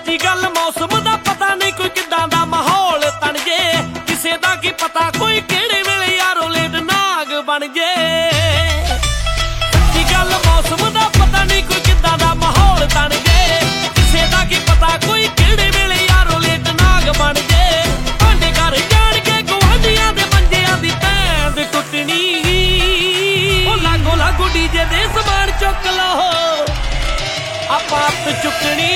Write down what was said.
ਸੱਚੀ ਗੱਲ मौसम दा पता नहीं कोई किदां दा माहौल तन जे किसे दा की पता कोई किहड़े वेले यारों लेट नाग बन जे सच्ची गल मौसम दा पता नहीं कोई किदां दा माहौल तन जे किसे दा की पता कोई किहड़े वेले यारों लेट नाग बन जे भांडे घर जाण के गुआंढियां दे मंजियां दी पैंद टुटनी ओ लागो लागो डीजे दे समान चुक लो आपात चुकनी